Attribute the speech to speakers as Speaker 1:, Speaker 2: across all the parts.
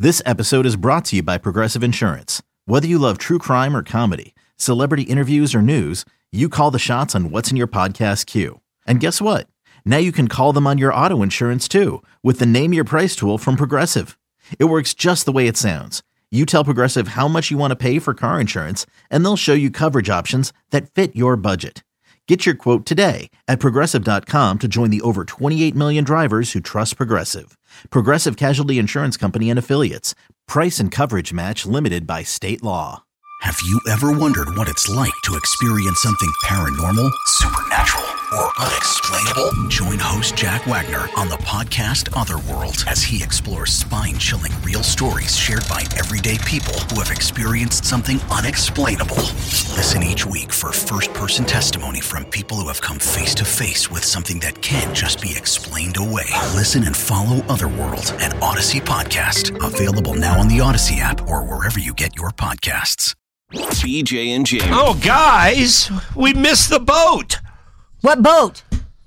Speaker 1: This episode is brought to you by Progressive Insurance. Whether you love true crime or comedy, celebrity interviews or news, you call the shots on what's in your podcast queue. And guess what? Now you can call them on your auto insurance too with the Name Your Price tool from Progressive. It works just the way it sounds. You tell Progressive how much you want to pay for car insurance, and they'll show you coverage options that fit your budget. Get your quote today at Progressive.com to join the over 28 million drivers who trust Progressive. Progressive Casualty Insurance Company and Affiliates. Price and coverage match limited by state law.
Speaker 2: Have you ever wondered what it's like to experience something paranormal, supernatural, or unexplainable? Join host Jack Wagner on the podcast Otherworld as he explores spine-chilling real stories shared by everyday people who have experienced something unexplainable. Listen each week for first-person testimony from people who have come face-to-face with something that can't just be explained away. Listen and follow Otherworld, an Odyssey podcast. Available now on the Odyssey app or wherever you get your podcasts.
Speaker 3: BJ and Jamie.
Speaker 4: Oh, guys, we missed the boat.
Speaker 5: What boat?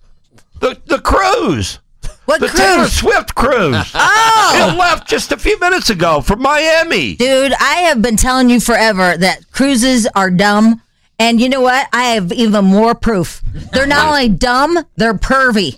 Speaker 4: The cruise.
Speaker 5: What
Speaker 4: the
Speaker 5: cruise?
Speaker 4: Taylor Swift cruise.
Speaker 5: Oh!
Speaker 4: It left just a few minutes ago from Miami.
Speaker 5: Dude, I have been telling you forever that cruises are dumb. And you know what? I have even more proof. They're not only dumb, they're pervy.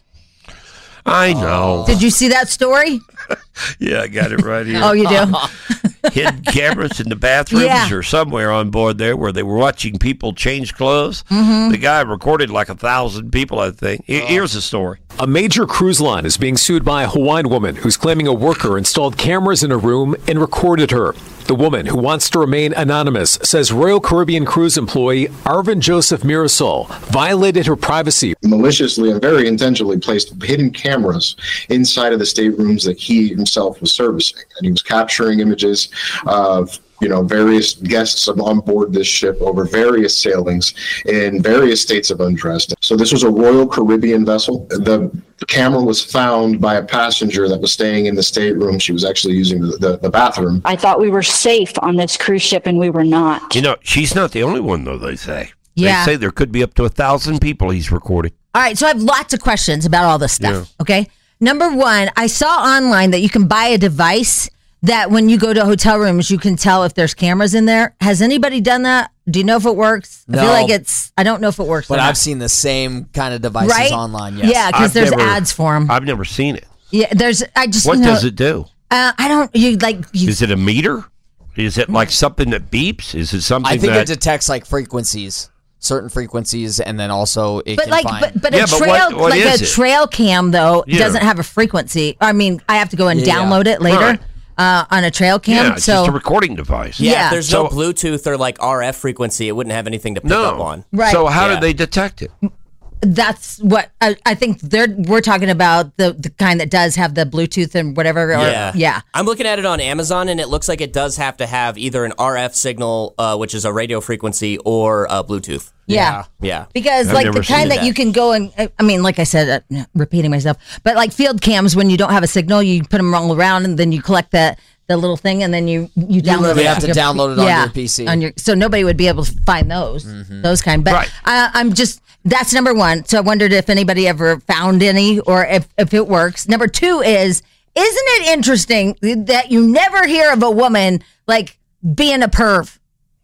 Speaker 4: I know.
Speaker 5: Did you see that story?
Speaker 4: Yeah, I got it right here.
Speaker 5: Oh, you do?
Speaker 4: Hidden cameras in the bathrooms or somewhere on board there where they were watching people change clothes. Mm-hmm. The guy recorded like 1,000 people, I think. Here's the story.
Speaker 6: A major cruise line is being sued by a Hawaiian woman who's claiming a worker installed cameras in a room and recorded her. The woman, who wants to remain anonymous, says Royal Caribbean cruise employee Arvin Joseph Mirasol violated her privacy.
Speaker 7: Maliciously and very intentionally placed hidden cameras inside of the staterooms that he himself was servicing. And he was capturing images of various guests on board this ship over various sailings in various states of undress. So this was a Royal Caribbean vessel. The camera was found by a passenger that was staying in the stateroom. She was actually using the bathroom.
Speaker 8: I thought we were safe on this cruise ship, and we were not.
Speaker 4: She's not the only one, though, they say.
Speaker 5: Yeah.
Speaker 4: They say there could be up to 1,000 people he's recorded.
Speaker 5: All right, so I have lots of questions about all this stuff, okay? Number one, I saw online that you can buy a device that when you go to hotel rooms, you can tell if there's cameras in there. Has anybody done that? Do you know if it works?
Speaker 9: No.
Speaker 5: I feel like I don't know if it works.
Speaker 9: But I've seen the same kind of devices online, yes.
Speaker 5: Yeah, because there's ads for them.
Speaker 4: I've never seen it.
Speaker 5: Yeah,
Speaker 4: What does it do?
Speaker 5: Is
Speaker 4: it a meter? Is it like something that beeps? Is it something
Speaker 9: I think
Speaker 4: that...
Speaker 9: it detects like frequencies. Certain frequencies, and then also it can find.
Speaker 5: But a trail cam though doesn't have a frequency. I mean, I have to go and download it later on a trail cam.
Speaker 4: Yeah, it's just a recording device.
Speaker 10: Yeah, if there's no Bluetooth or like RF frequency, it wouldn't have anything to pick up on.
Speaker 5: Right.
Speaker 4: So how did they detect it?
Speaker 5: That's what I think we're talking about, the kind that does have the Bluetooth and whatever. Yeah.
Speaker 10: I'm looking at it on Amazon, and it looks like it does have to have either an RF signal, which is a radio frequency, or Bluetooth.
Speaker 5: Yeah. Because
Speaker 4: I've
Speaker 5: the kind that you can go and, I mean, like I said, repeating myself, but like field cams, when you don't have a signal, you put them all around and then you collect the little thing and then you download it.
Speaker 9: You have to download it on your PC.
Speaker 5: So nobody would be able to find those kind. But that's number one. So I wondered if anybody ever found any or if it works. Number two isn't it interesting that you never hear of a woman like being a perv?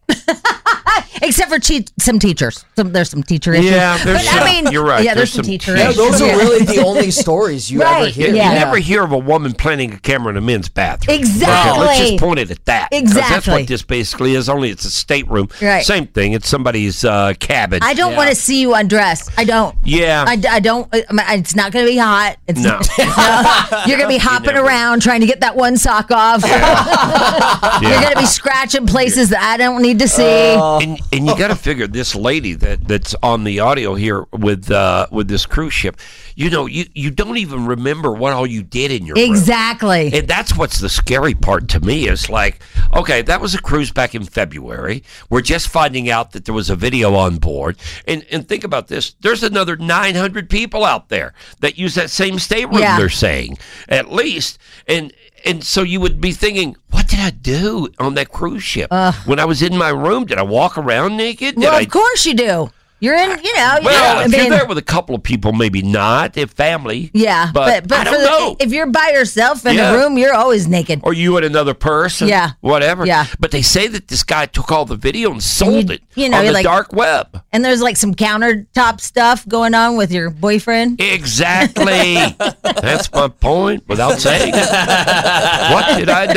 Speaker 5: Except for some teachers. There's some teacher issues.
Speaker 4: Yeah, you're right.
Speaker 5: Yeah, there's some teacher issues.
Speaker 9: Those are really the only stories you ever hear.
Speaker 4: You never hear of a woman planting a camera in a men's bathroom.
Speaker 5: Exactly.
Speaker 4: Okay, let's just point it at that.
Speaker 5: Exactly.
Speaker 4: That's what this basically is, only it's a stateroom. Right. Same thing. It's somebody's cabin.
Speaker 5: I don't want to see you undress. I don't.
Speaker 4: Yeah.
Speaker 5: I don't. It's not going to be hot.
Speaker 4: No.
Speaker 5: You're going to be hopping around trying to get that one sock off. You're going to be scratching places that I don't need to see.
Speaker 4: And you got to figure this lady that's on the audio here with this cruise ship, you don't even remember what all you did in your room.
Speaker 5: Exactly.
Speaker 4: And that's what's the scary part to me is like, okay, that was a cruise back in February. We're just finding out that there was a video on board. And think about this. There's another 900 people out there that use that same stateroom, they're saying, at least. And so you would be thinking, what did I do on that cruise ship? When I was in my room, did I walk around naked?
Speaker 5: Of course you do. You're in,
Speaker 4: Well,
Speaker 5: I
Speaker 4: if
Speaker 5: mean,
Speaker 4: you're there with a couple of people, maybe not. If family.
Speaker 5: Yeah, but
Speaker 4: I don't know.
Speaker 5: If you're by yourself in a room, you're always naked.
Speaker 4: Or you and another person.
Speaker 5: Yeah.
Speaker 4: Whatever.
Speaker 5: Yeah.
Speaker 4: But they say that this guy took all the video and sold it on the
Speaker 5: like,
Speaker 4: dark web.
Speaker 5: And there's like some countertop stuff going on with your boyfriend.
Speaker 4: Exactly. That's my point without saying it. What did I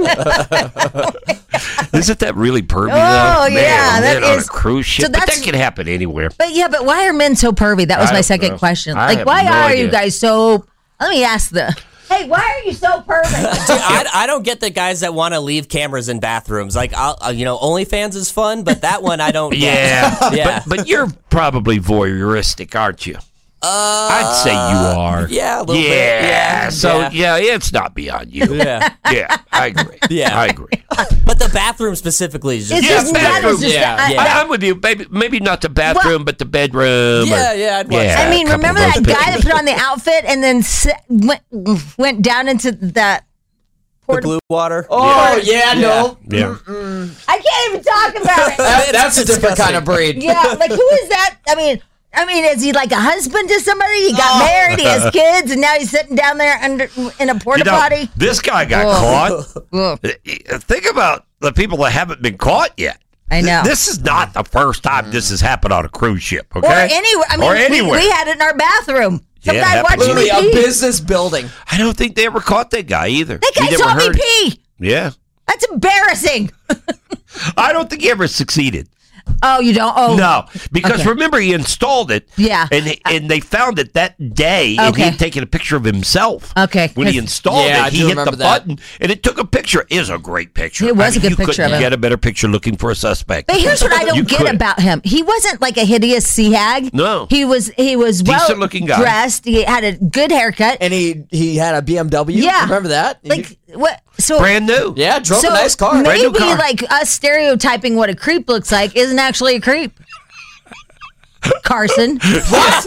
Speaker 4: do? Isn't that really pervy?
Speaker 5: Oh, yeah.
Speaker 4: That on a cruise ship.
Speaker 5: So
Speaker 4: but that can happen anywhere.
Speaker 5: But why are men so pervy? That was my second question. Like, why are you guys so... Let me ask hey, why are you so pervy?
Speaker 10: Dude, I don't get the guys that want to leave cameras in bathrooms. Like, OnlyFans is fun, but that one I don't get.
Speaker 4: Yeah. But you're probably voyeuristic, aren't you? I'd say you are.
Speaker 10: Yeah, a little bit. Yeah.
Speaker 4: So, it's not beyond you.
Speaker 10: Yeah.
Speaker 4: Yeah, I agree.
Speaker 10: Yeah.
Speaker 4: I agree.
Speaker 10: But the bathroom specifically is just...
Speaker 4: I'm with you. Maybe not the bathroom, but the bedroom.
Speaker 10: I'd watch that.
Speaker 5: I mean, remember that guy that put on the outfit and then went down into that...
Speaker 10: The blue water?
Speaker 9: Oh, no.
Speaker 4: Yeah.
Speaker 5: I can't even talk about it.
Speaker 9: That's a different kind of breed.
Speaker 5: Yeah, like, who is that? I mean, is he like a husband to somebody? He got married, he has kids, and now he's sitting down there in a porta potty.
Speaker 4: This guy got caught. Think about the people that haven't been caught yet.
Speaker 5: I know.
Speaker 4: This is not the first time this has happened on a cruise ship, okay?
Speaker 5: Or anywhere. We had it in our bathroom. Some guy watching me
Speaker 9: Literally
Speaker 5: pee.
Speaker 9: a business building.
Speaker 4: I don't think they ever caught that guy either.
Speaker 5: That guy saw me pee.
Speaker 4: Yeah.
Speaker 5: That's embarrassing.
Speaker 4: I don't think he ever succeeded.
Speaker 5: Oh, you don't? Oh.
Speaker 4: No, because remember, he installed it.
Speaker 5: Yeah.
Speaker 4: And they found it that day, and he had taken a picture of himself.
Speaker 5: Okay.
Speaker 4: When he installed it, he hit the
Speaker 9: that.
Speaker 4: button, and it took a picture. It was a great picture.
Speaker 5: It was a good
Speaker 4: you
Speaker 5: picture
Speaker 4: couldn't
Speaker 5: of him.
Speaker 4: get a better picture looking for a suspect.
Speaker 5: But here's what I don't get about him. He wasn't like a hideous sea hag.
Speaker 4: No.
Speaker 5: He was
Speaker 4: Decent looking guy.
Speaker 5: dressed. He had a good haircut.
Speaker 9: And he had a BMW.
Speaker 5: Yeah.
Speaker 9: Remember that?
Speaker 5: Like, what? So
Speaker 4: brand new.
Speaker 9: Yeah, drove a nice car.
Speaker 5: Maybe
Speaker 4: Brand new car.
Speaker 5: like us stereotyping what a creep looks like isn't actually a creep. Carson.
Speaker 9: What?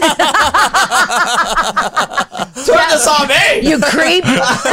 Speaker 9: Turn this on me.
Speaker 5: You creep.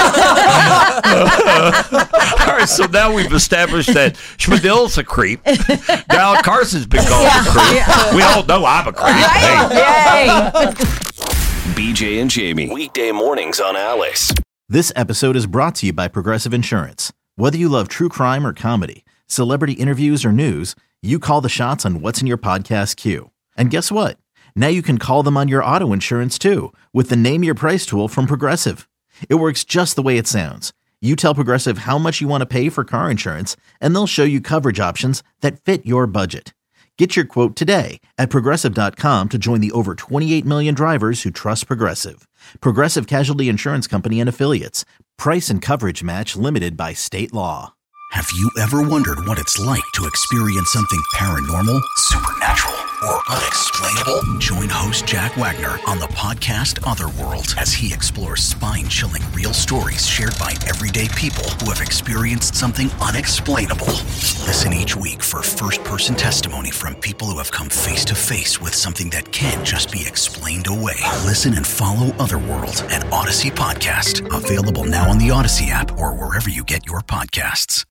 Speaker 4: All right, so now we've established that Schmidl's a creep. Now Carson's been called a creep.
Speaker 5: Yeah.
Speaker 4: We all know I'm a creep.
Speaker 5: Right? Yay.
Speaker 3: BJ and Jamie, weekday mornings on Alice.
Speaker 1: This episode is brought to you by Progressive Insurance. Whether you love true crime or comedy, celebrity interviews or news, you call the shots on what's in your podcast queue. And guess what? Now you can call them on your auto insurance too with the Name Your Price tool from Progressive. It works just the way it sounds. You tell Progressive how much you want to pay for car insurance, and they'll show you coverage options that fit your budget. Get your quote today at Progressive.com to join the over 28 million drivers who trust Progressive. Progressive Casualty Insurance Company and Affiliates. Price and coverage match limited by state law.
Speaker 2: Have you ever wondered what it's like to experience something paranormal, supernatural, or unexplainable? Join host Jack Wagner on the podcast Otherworld as he explores spine-chilling real stories shared by everyday people who have experienced something unexplainable. Listen each week for first-person testimony from people who have come face-to-face with something that can't just be explained away. Listen and follow Otherworld at Odyssey Podcast. Available now on the Odyssey app or wherever you get your podcasts.